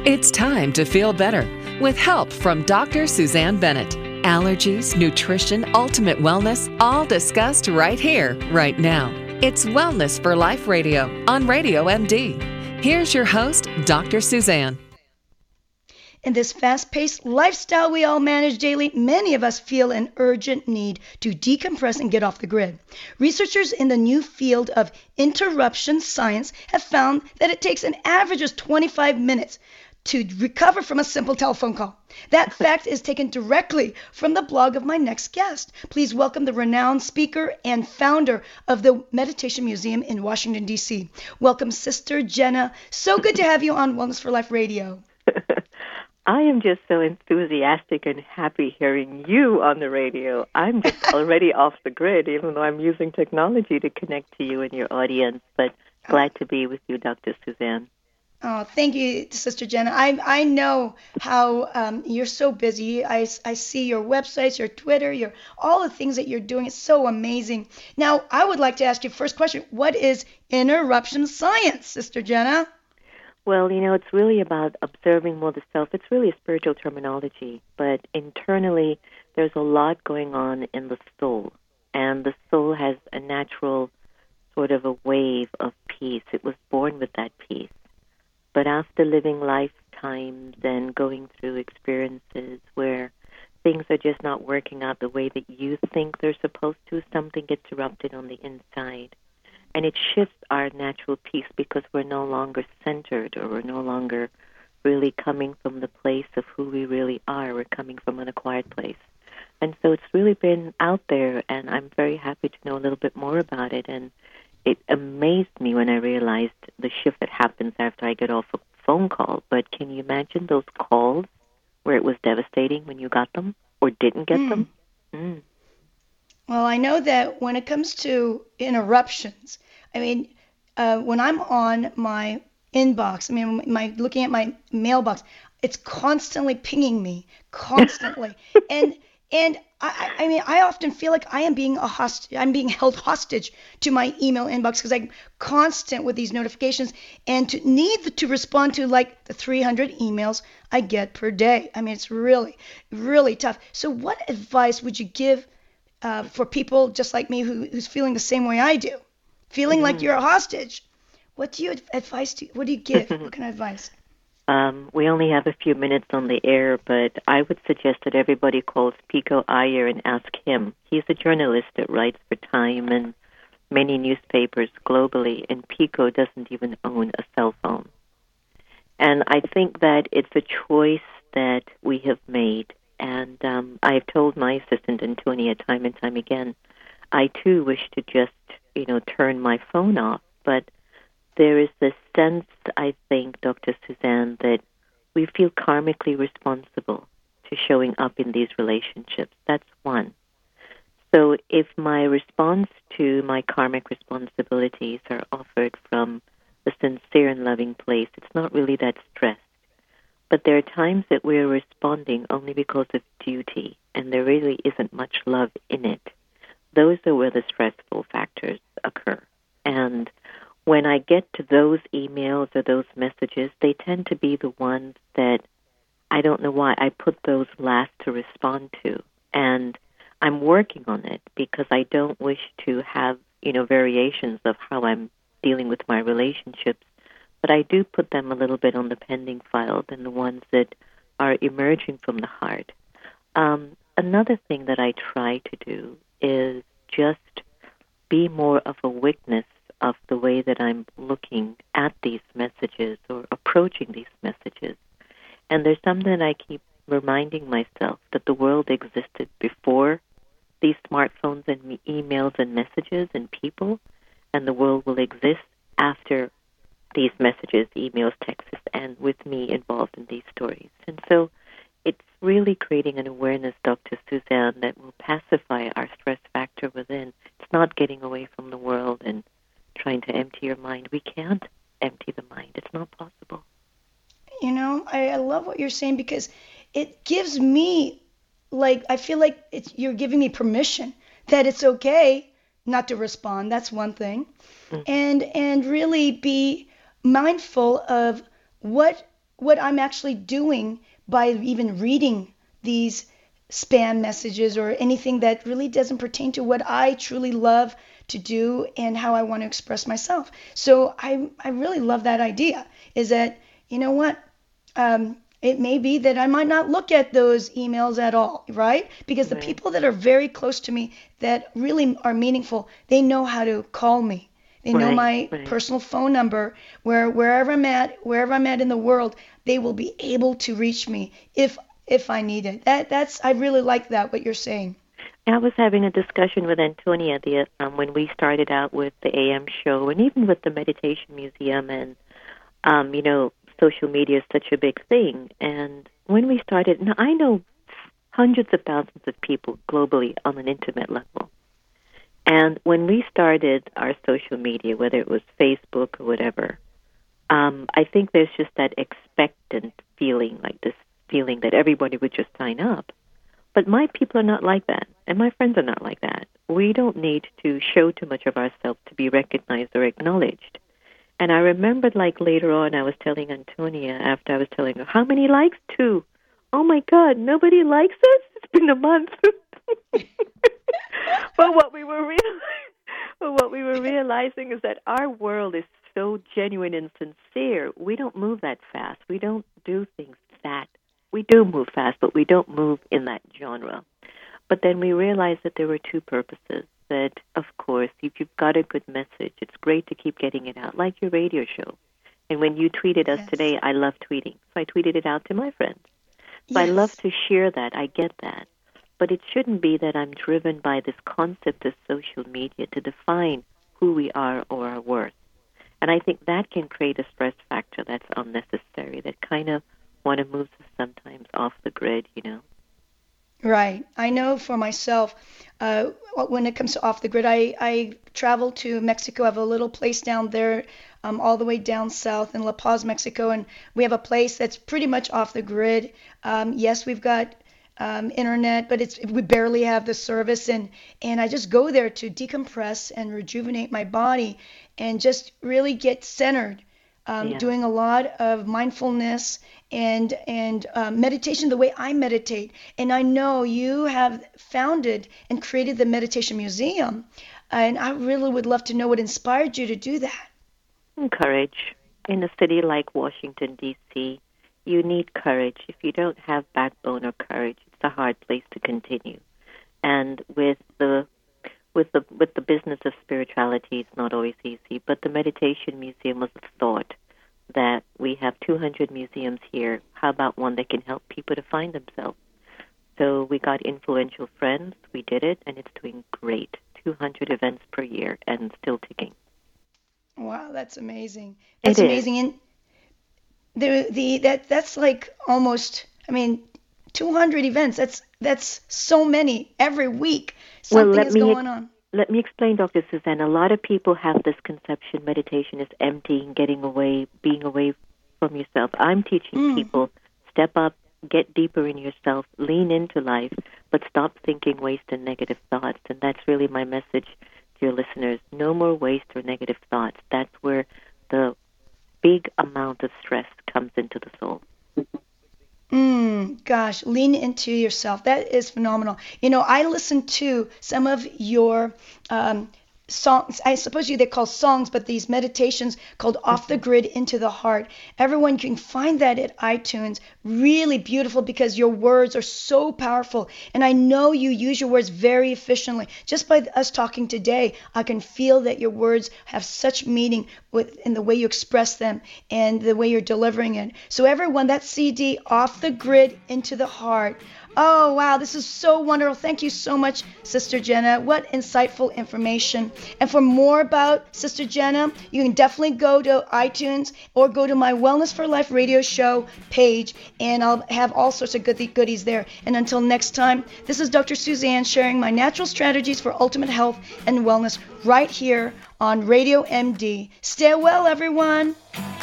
It's time to feel better with help from Dr. Suzanne Bennett. Allergies, nutrition, ultimate wellness, all discussed right here, right now. It's Wellness for Life Radio on Radio MD. Here's your host, Dr. Suzanne. In this fast-paced lifestyle we all manage daily, many of us feel an urgent need to decompress and get off the grid. Researchers in the new field of interruption science have found that it takes an average of 25 minutes to recover from a simple telephone call. That fact is taken directly from the blog of my next guest. Please welcome the renowned speaker and founder of the Meditation Museum in Washington, D.C. Welcome, Sister Jenna. So good to have you on Wellness for Life Radio. I am just so enthusiastic and happy hearing you on the radio. I'm just already off the grid, even though I'm using technology to connect to you and your audience. But glad to be with you, Dr. Suzanne. Oh, thank you, Sister Jenna. I know how you're so busy. I see your websites, your Twitter, all the things that you're doing. It's so amazing. Now, I would like to ask you first question. What is interruption science, Sister Jenna? Well, it's really about observing more the self. It's really a spiritual terminology, but internally there's a lot going on in the soul, and the soul has a natural sort of a wave of peace. It was born with that peace. But after living lifetimes and going through experiences where things are just not working out the way that you think they're supposed to, something gets erupted on the inside. And it shifts our natural peace because we're no longer centered, or we're no longer really coming from the place of who we really are. We're coming from an acquired place. And so it's really been out there, and I'm very happy to know a little bit more about it. And it amazed me when I realized the shift that happens after I get off a phone call. But can you imagine those calls where it was devastating when you got them or didn't get them? Well, I know that when it comes to interruptions, when I'm on my inbox, looking at my mailbox, it's constantly pinging me, constantly. And I often feel like I am being I'm being held hostage to my email inbox because I'm constant with these notifications and to need to respond to like the 300 emails I get per day. It's really, really tough. So what advice would you give for people just like me who's feeling the same way I do, feeling like you're a hostage? What do you what do you give? What kind of advice? We only have a few minutes on the air, but I would suggest that everybody calls Pico Iyer and ask him. He's a journalist that writes for Time and many newspapers globally, and Pico doesn't even own a cell phone. And I think that it's a choice that we have made. And I've told my assistant, Antonia, time and time again, I too wish to just, turn my phone off. But there is this sense, I think, Dr. Suzanne, that we feel karmically responsible to showing up in these relationships. That's one. So if my response to my karmic responsibilities are offered from a sincere and loving place, it's not really that stressed. But there are times that we're responding only because of duty, and there really isn't much love in it. Those are where the stressful factors occur. And when I get to those emails or those messages, they tend to be the ones that I don't know why I put those last to respond to. And I'm working on it because I don't wish to have, variations of how I'm dealing with my relationships. But I do put them a little bit on the pending file than the ones that are emerging from the heart. Another thing that I try to do is just be more of a witness of the way that I'm looking at these messages or approaching these messages. And there's something I keep reminding myself, that the world existed before these smartphones and emails and messages and people, and the world will exist after these messages, emails, texts, and with me involved in these stories. And so it's really creating an awareness, Dr. Suzanne, that will pacify our stress factor within. It's not getting away from the world and trying to empty your mind. We can't empty the mind. It's not possible. I love what you're saying because it gives me, I feel like you're giving me permission that it's okay not to respond. That's one thing. Mm-hmm. And really be mindful of what what I'm actually doing by even reading these spam messages or anything that really doesn't pertain to what I truly love to do and how I want to express myself. So I really love that idea, is that, you know what, it may be that I might not look at those emails at all, right? Because the Right. people that are very close to me that really are meaningful, they know how to call me. They know Right. my Right. personal phone number, wherever I'm at in the world, they will be able to reach me if I need it. That's I really like that what you're saying. I was having a discussion with Antonia when we started out with the AM show, and even with the Meditation Museum, and social media is such a big thing. And when we started, now I know hundreds of thousands of people globally on an intimate level. And when we started our social media, whether it was Facebook or whatever, I think there's just that expectant feeling, like this feeling that everybody would just sign up. But my people are not like that, and my friends are not like that. We don't need to show too much of ourselves to be recognized or acknowledged. And I remembered, like, later on, I was telling Antonia, after I was telling her, how many likes? 2. Oh, my God, nobody likes us? It's been a month. But what we were realizing is that our world is so genuine and sincere. We don't move that fast. We don't do things that. We do move fast, but we don't move in that genre. But then we realized that there were 2 purposes. That, of course, if you've got a good message, it's great to keep getting it out, like your radio show. And when you tweeted us today, I love tweeting. So I tweeted it out to my friends. So I love to share that. I get that. But it shouldn't be that I'm driven by this concept of social media to define who we are or our worth. And I think that can create a stress factor that's unnecessary, that kind of want to move us sometimes off the grid, Right. I know for myself, when it comes to off the grid, I travel to Mexico. I have a little place down there, all the way down south in La Paz, Mexico, and we have a place that's pretty much off the grid. Yes, we've got internet, but we barely have the service, and I just go there to decompress and rejuvenate my body and just really get centered. Doing a lot of mindfulness and meditation the way I meditate. And I know you have founded and created the Meditation Museum, and I really would love to know what inspired you to do that. Courage. In a city like Washington, D.C., you need courage. If you don't have backbone or courage, it's a hard place to continue. And with the business of spirituality, it's not always easy. But the Meditation Museum was a thought that we have 200 museums here. How about one that can help people to find themselves? So we got influential friends. We did it, and it's doing great. 200 events per year and still ticking. Wow, that's amazing. That's amazing. And that's like almost, 200 events. That's so many every week. Something is going on. Let me explain, Dr. Suzanne. A lot of people have this conception meditation is emptying, getting away, being away from yourself. I'm teaching people, step up, get deeper in yourself, lean into life, but stop thinking waste and negative thoughts. And that's really my message to your listeners. No more waste or negative thoughts. That's where the big amount of stress comes into the soul. Gosh, lean into yourself. That is phenomenal. I listened to some of your songs. I suppose they call songs, but these meditations called Off the Grid Into the Heart. Everyone can find that at iTunes. Really beautiful because your words are so powerful. And I know you use your words very efficiently. Just by us talking today, I can feel that your words have such meaning in the way you express them and the way you're delivering it. So everyone, that CD, Off the Grid Into the Heart. Oh, wow, this is so wonderful. Thank you so much, Sister Jenna. What insightful information. And for more about Sister Jenna, you can definitely go to iTunes or go to my Wellness for Life radio show page, and I'll have all sorts of goodies there. And until next time, this is Dr. Suzanne sharing my natural strategies for ultimate health and wellness right here on Radio MD. Stay well, everyone.